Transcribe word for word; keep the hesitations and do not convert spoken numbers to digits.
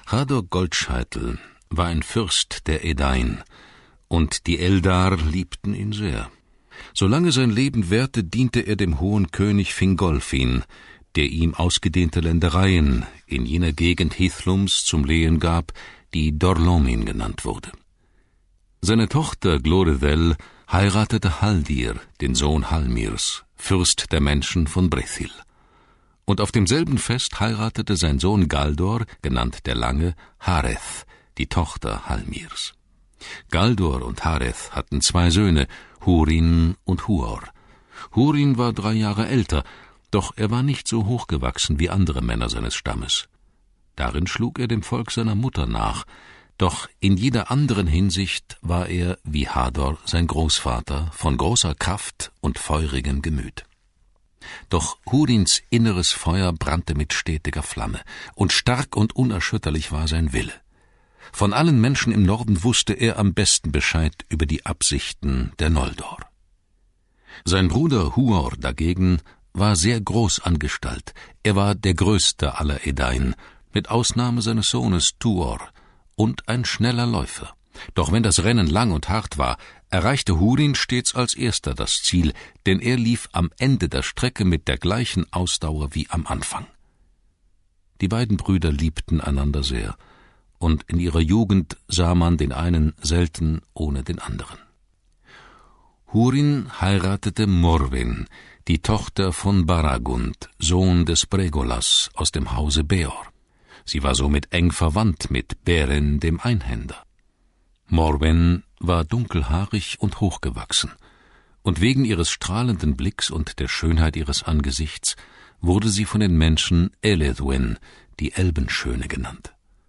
Hador Goldscheitel war ein Fürst der Edain, und die Eldar liebten ihn sehr. Solange sein Leben währte, diente er dem hohen König Fingolfin, der ihm ausgedehnte Ländereien in jener Gegend Hithlums zum Lehen gab, die Dorlomin genannt wurde. Seine Tochter Glorethel heiratete Haldir, den Sohn Halmirs, Fürst der Menschen von Brethil. Und auf demselben Fest heiratete sein Sohn Galdor, genannt der Lange, Hareth, die Tochter Halmirs. Galdor und Hareth hatten zwei Söhne, Hurin und Huor. Hurin war drei Jahre älter, doch er war nicht so hochgewachsen wie andere Männer seines Stammes. Darin schlug er dem Volk seiner Mutter nach, doch in jeder anderen Hinsicht war er, wie Hador, sein Großvater, von großer Kraft und feurigem Gemüt. Doch Hurins inneres Feuer brannte mit stetiger Flamme, und stark und unerschütterlich war sein Wille. Von allen Menschen im Norden wusste er am besten Bescheid über die Absichten der Noldor. Sein Bruder Huor dagegen war sehr groß an Gestalt. Er war der größte aller Edain, mit Ausnahme seines Sohnes Tuor, und ein schneller Läufer. Doch wenn das Rennen lang und hart war, erreichte Hurin stets als erster das Ziel, denn er lief am Ende der Strecke mit der gleichen Ausdauer wie am Anfang. Die beiden Brüder liebten einander sehr, und in ihrer Jugend sah man den einen selten ohne den anderen. Hurin heiratete Morwen, die Tochter von Baragund, Sohn des Bregolas aus dem Hause Beor. Sie war somit eng verwandt mit Beren, dem Einhänder. Morwen war dunkelhaarig und hochgewachsen, und wegen ihres strahlenden Blicks und der Schönheit ihres Angesichts wurde sie von den Menschen Elethwen, die Elbenschöne, genannt.